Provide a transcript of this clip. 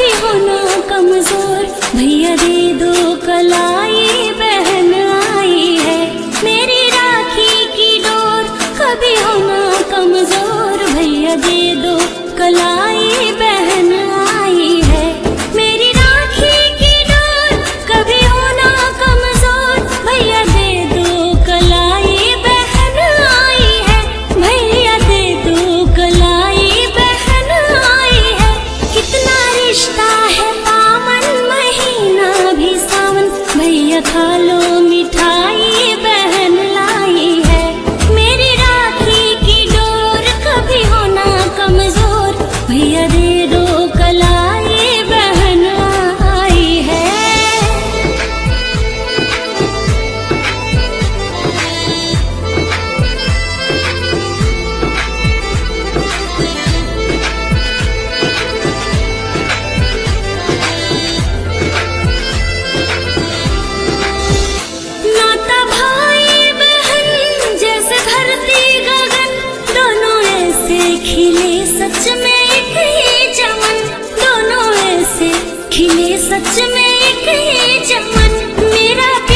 कभी होना कमजोर, भैया दे दो कलाई बहन आई है। मेरी राखी की डोर कभी होना कमजोर, भैया दे दो कलाई बहन आई है। मेरी राखी की डोर कभी होना कमजोर, भैया दे दो कलाई बहन आई है। भैया दे दो कलाई बहन आई है। कितना रिश्ता है पावन, महीना भी सावन, भैया खा लो मिठाई बहन लाई है। मेरी राखी की डोर कभी होना कमजोर, भैया दे दो कलाई बहन आई है। नाता भाई बहन जैसे धरती गगन, दोनों ऐसे खिले सच में एक ही चमन, दोनों ऐसे खिले सच में एक ही चमन। मेरा